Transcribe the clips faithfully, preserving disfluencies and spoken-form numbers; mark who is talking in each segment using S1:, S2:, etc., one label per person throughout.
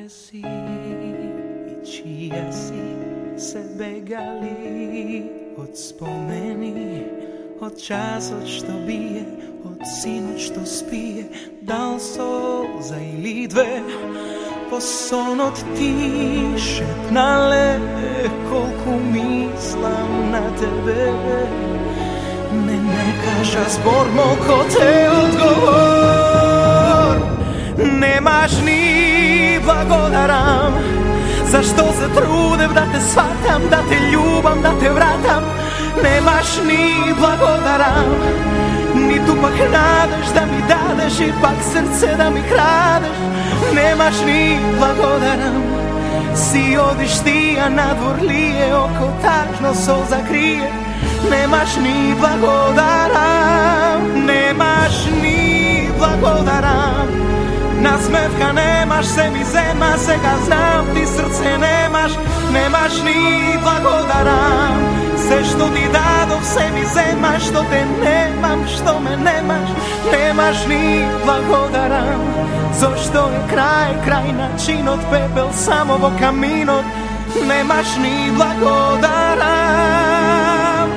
S1: Gdje si i čija si se begali od spomeni, od časot što bije, od sinoć što spije, da li solza ili dve posonot ti šepnale koliko mislim na tebe. Ne, ne kaža zbor moj ko te odgovor, nemaš ni blagodaram. Zašto se trudim da te shvatam, da te ljubam, da te vratam? Nemaš ni blagodaram, ni tu pak nadaš da mi dadeš, ipak srce da mi kradeš. Nemaš ni blagodaram, si odiš ti, a nadvor lije, oko tažno solza krije. Nemaš ni blagodaram, nemaš ni blagodaram. Nasmevka nemaš, se mi zema, sega znam, ti srce nemaš. Nemaš ni blagodaram, sve što ti dadov, se mi zema, što te nemam, što me nemaš. Nemaš ni blagodaram, zašto je kraj, kraj način od pepel samovo kaminot. Nemaš ni blagodaram.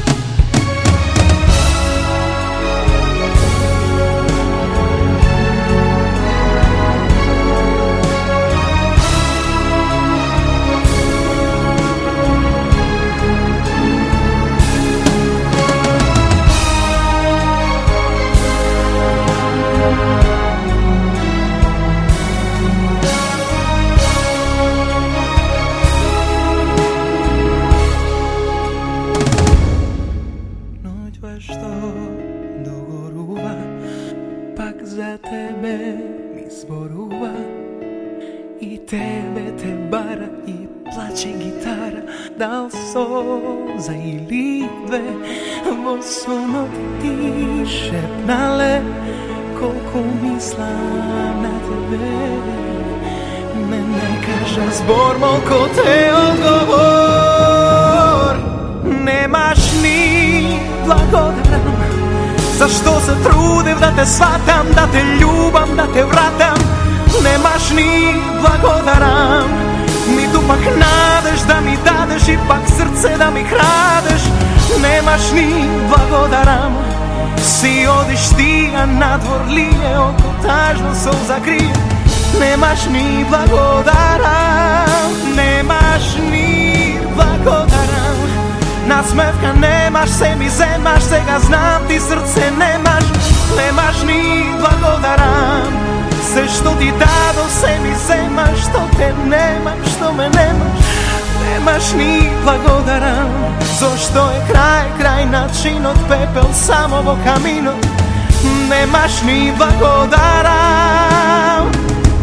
S1: Što dogoruva, pak za tebe mi zboruva. I tebe te bara i plaće gitara. Da li solza ili dve vosono ti šepnale koliko mislim na tebe. Ne, ne kaža zbor moj ko te odgovor, nemaš ni blagodaram. Zašto se trudim da te shvatam, da te ljubam, da te vratam? Nemaš ni blagodaram, ni tu pak nadaš da mi dadeš, ipak srce da mi kradeš. Nemaš ni blagodaram, si odiš ti, a nadvor lije, oko tažno solza krije. Nemaš ni blagodaram, nemaš ni blagodaram. Nasmevka nemaš, se mi zemaš, sega znam, ti srce nemaš. Nemaš ni blagodaram, sve što ti dado, se mi zemaš, što te nemam, što me nemaš. Nemaš ni blagodaram, zašto je kraj, kraj način od pepel samovo kaminot. Nemaš ni blagodaram.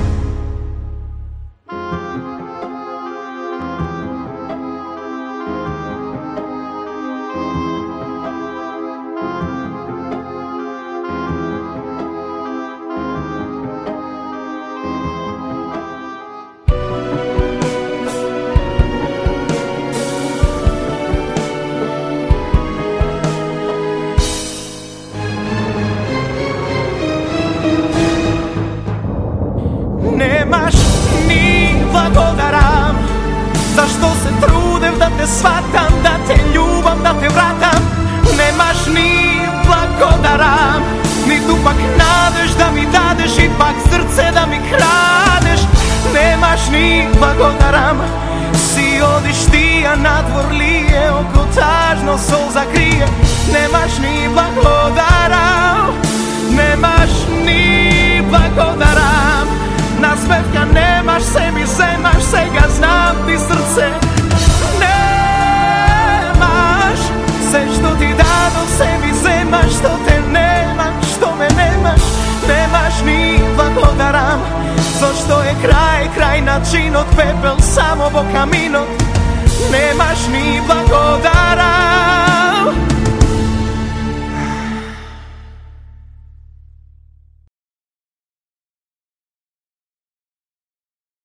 S1: Nemaš ni blagodaram, zašto se trudim da te shvatam, da te ljubam, da te vratam? Nemaš ni blagodaram, ni tu pak nadaš da mi dadeš, ipak srce da mi kradeš. Nemaš ni blagodaram, si odiš ti, a nadvor lije, oko tažno solza krije. Nemaš ni blagodaram, nemaš ni blagodaram. Nasmevka nemaš, se mi zemaš, sega znam, ti srce nemaš. Sve što ti dado, se mi zemaš, što te nemam, što me nemaš. Nemaš ni blagodaram, zašto je kraj, kraj način od pepel samovo kaminot. Nemaš ni blagodaram.